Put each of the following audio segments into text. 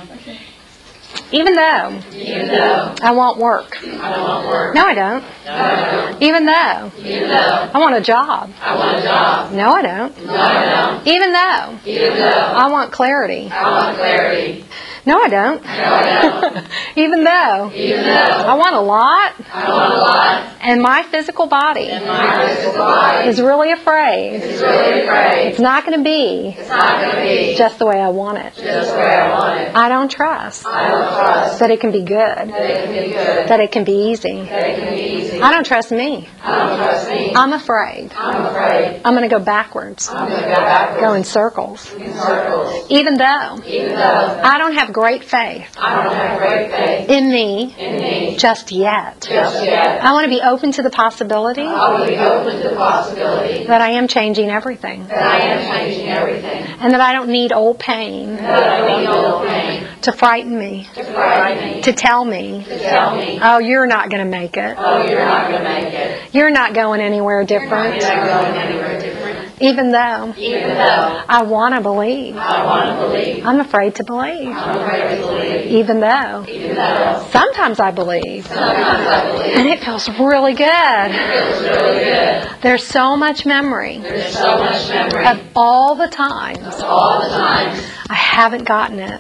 Even though I want work. No, I don't. Even though I want a job. No, I don't. Even though I want clarity. No, I don't. Even though I want a lot, and my physical body is really afraid it's not going to be just the way I want it. I don't trust that it can be good, that it can be easy. I don't trust me. I'm afraid. I'm going to go backwards, go in circles. Even though I don't have great faith in me just yet. I want to be open to the possibility that I am changing everything. And that I don't need old pain to frighten me, to tell me, oh, you're not going to make it. You're not going anywhere different. Even though I want to believe, I'm afraid to believe. Even though sometimes I believe, and it feels really good. There's so much memory of all the times I haven't gotten it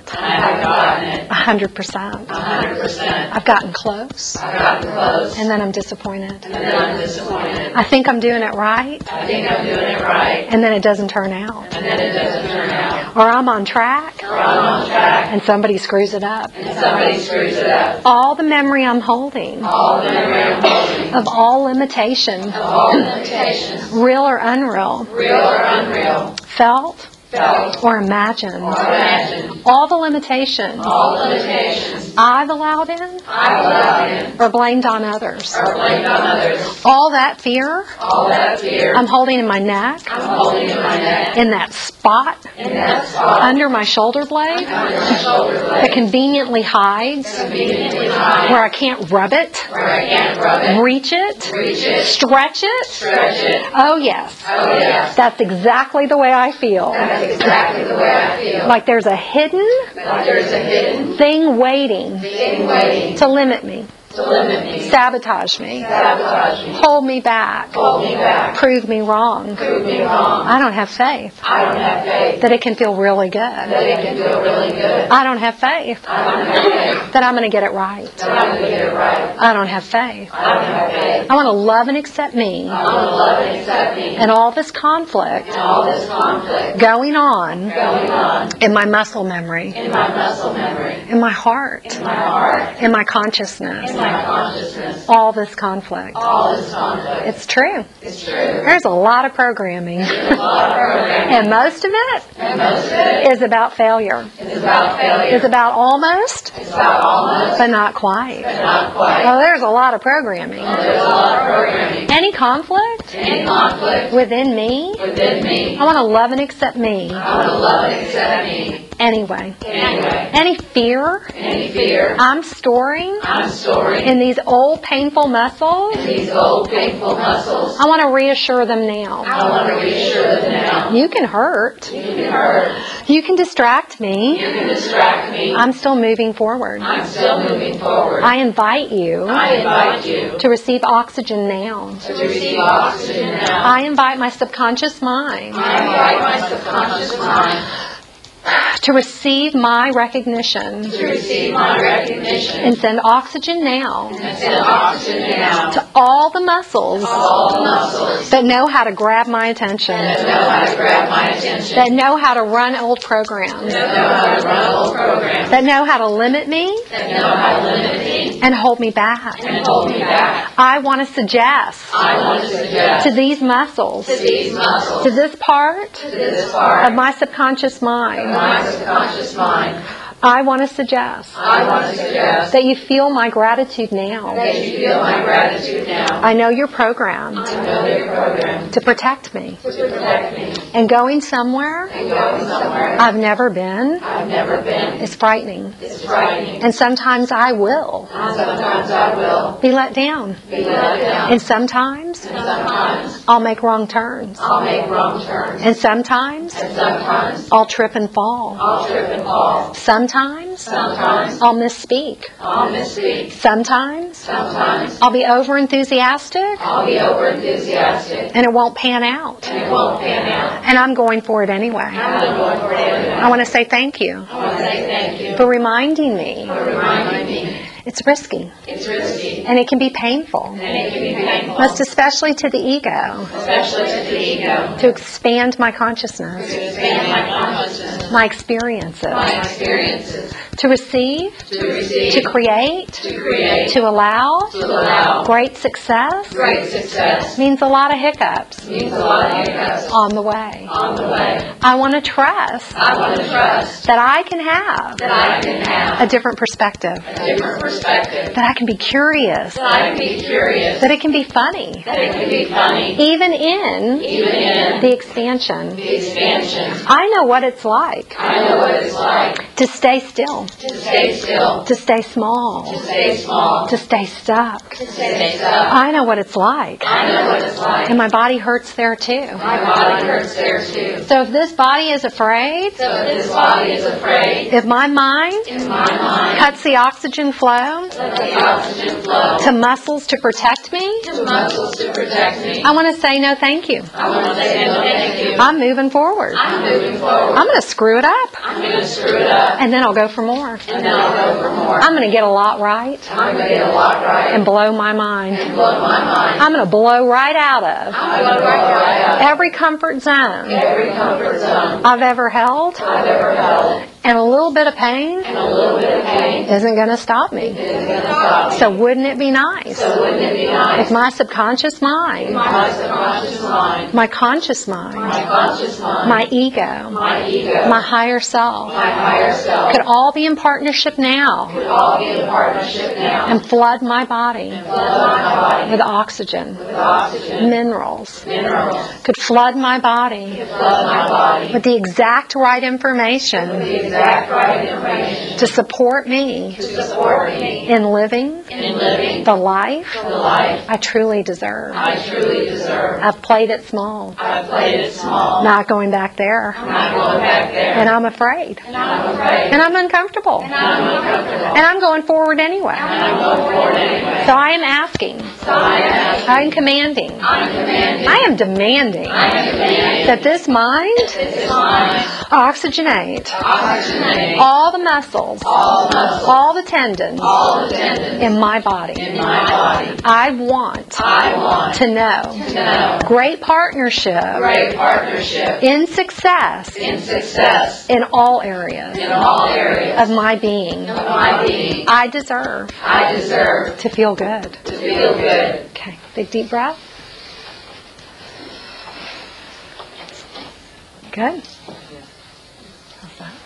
100%. I've gotten close, and then I'm disappointed. I think I'm doing it right, and then it doesn't turn out. Or I'm on track, and somebody screws it up. All the memory I'm holding of all limitation, real or unreal, felt or imagined, all the limitations I've allowed in or blamed on others, all that fear I'm holding in my neck, in that spot under my shoulder blade that conveniently hides where I can't rub it, reach it, stretch it. Oh yes, that's exactly the way I feel. Like there's a hidden thing waiting to limit me, sabotage me, hold me back, prove me wrong. I don't have faith that it can feel really good. I don't have faith that I'm going to get it right. I don't have faith. I want to love and accept me and all this conflict going on in my muscle memory, in my heart, in my consciousness. All this conflict. It's true. There's a lot of programming. And most of it is about failure. It's about almost, but not quite. Oh, there's a lot of programming. Any conflict within me, I want to love and accept me. Anyway. Any fear I'm storing in these old painful muscles, I want to reassure them now. You can hurt. You can distract me. I'm still moving forward. I invite you to receive oxygen now. I invite my subconscious mind to receive my recognition and send oxygen now to all the muscles that know how to grab my attention, that know how to run old programs, that know how to limit me and hold me back. I want to suggest to these muscles, to this part of my subconscious mind, I want to suggest that you feel my gratitude now. I know you're programmed to protect me. And going somewhere I've never been is frightening. And sometimes I will be let down. And sometimes I'll make wrong turns. And sometimes I'll trip and fall. Sometimes Sometimes I'll misspeak. Sometimes I'll be over-enthusiastic. And it won't pan out. And I'm going for it anyway. I want to say thank you for reminding me. It's risky. And it can be painful. Most especially to the ego. To expand my consciousness. My experiences. To receive. To create. To allow. Great success. Means a lot of hiccups. On the way. I want to trust. That I can have. A different perspective. That I can be curious. That it can be funny. Even in the expansion. I know what it's like. To stay still. To stay small. To stay stuck. I know what it's like. And my body hurts there too. So if this body is afraid, if my mind cuts the oxygen flow to muscles to protect me, I want to say no thank you. I'm moving forward. I'm going to screw it up. And then I'll go for more. I'm going to get a lot right. And blow my mind. I'm going to blow right out of every comfort zone I've ever held. And a little bit of pain isn't going to stop me. So wouldn't it be nice if my subconscious mind, my conscious mind, my ego, my higher self could all be in partnership now and flood my body with oxygen, minerals, could flood my body with the exact right information to support me in living the life I truly deserve. I've played it small. Not going back there. And I'm afraid. And I'm uncomfortable. And I'm going forward anyway. So I am asking. I am commanding. I am demanding that this mind oxygenate all the muscles, all the tendons in my body. I want to know great partnership in success in all areas of my being. I deserve to feel good. Okay, big deep breath. Good. How's that?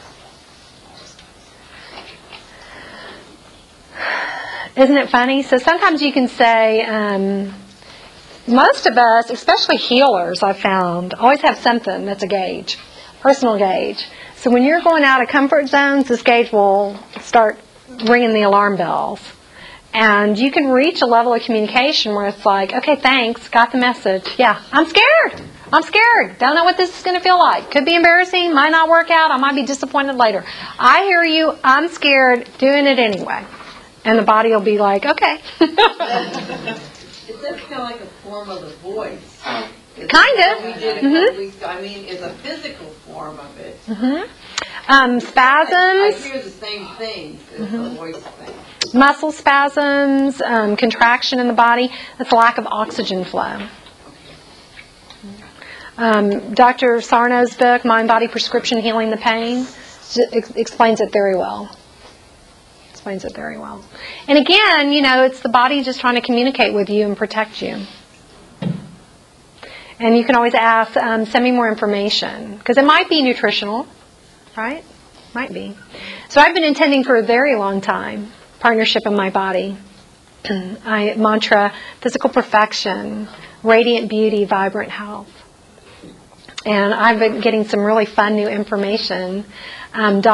Isn't it funny? So sometimes you can say, most of us, especially healers, I've found, always have something that's a gauge, personal gauge. So when you're going out of comfort zones, this gauge will start ringing the alarm bells. And you can reach a level of communication where it's like, okay, thanks, got the message. Yeah, I'm scared. Don't know what this is going to feel like. Could be embarrassing, might not work out, I might be disappointed later. I hear you, I'm scared, doing it anyway. And the body will be like, okay. It does feel like a form of the voice. Kind of. We did a weeks ago. I mean, it's a physical form of it. Spasms. I hear the same things as the voice thing. Muscle spasms, contraction in the body. That's a lack of oxygen flow. Dr. Sarno's book, Mind, Body, Prescription, Healing the Pain, explains it very well. And again, it's the body just trying to communicate with you and protect you. And you can always ask, send me more information. Because it might be nutritional, right? Might be. So I've been intending for a very long time, partnership in my body. Mantra, physical perfection, radiant beauty, vibrant health. And I've been getting some really fun new information.